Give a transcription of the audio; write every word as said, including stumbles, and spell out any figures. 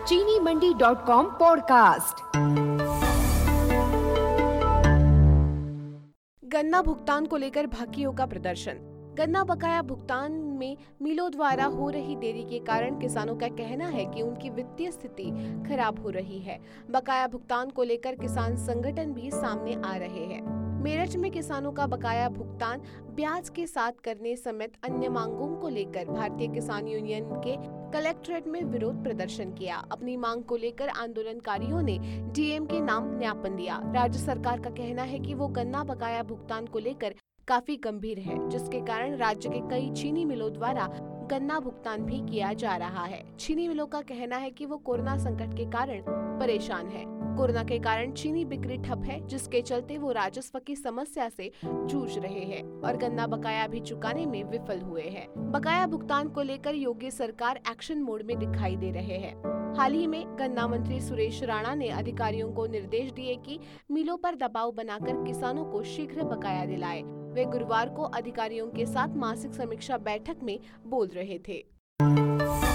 चीनी मंडी dot com podcast. गन्ना भुगतान को लेकर भाकियों का प्रदर्शन। गन्ना बकाया भुगतान में मिलों द्वारा हो रही देरी के कारण किसानों का कहना है कि उनकी वित्तीय स्थिति खराब हो रही है। बकाया भुगतान को लेकर किसान संगठन भी सामने आ रहे हैं। मेरठ में किसानों का बकाया भुगतान ब्याज के साथ करने समेत अन्य मांगों को लेकर भारतीय किसान यूनियन के कलेक्ट्रेट में विरोध प्रदर्शन किया। अपनी मांग को लेकर आंदोलनकारियों ने डीएम के नाम ज्ञापन दिया। राज्य सरकार का कहना है कि वो गन्ना बकाया भुगतान को लेकर काफी गंभीर है, जिसके कारण राज्य के कई चीनी मिलों द्वारा गन्ना भुगतान भी किया जा रहा है। चीनी मिलों का कहना है कि वो कोरोना संकट के कारण परेशान है। कोरोना के कारण चीनी बिक्री ठप है, जिसके चलते वो राजस्व की समस्या से जूझ रहे हैं और गन्ना बकाया भी चुकाने में विफल हुए हैं। बकाया भुगतान को लेकर योगी सरकार एक्शन मोड में दिखाई दे रहे हैं। हाल ही में गन्ना मंत्री सुरेश राणा ने अधिकारियों को निर्देश दिए कि मिलों पर दबाव बनाकर किसानों को शीघ्र बकाया दिलाए। वे गुरुवार को अधिकारियों के साथ मासिक समीक्षा बैठक में बोल रहे थे।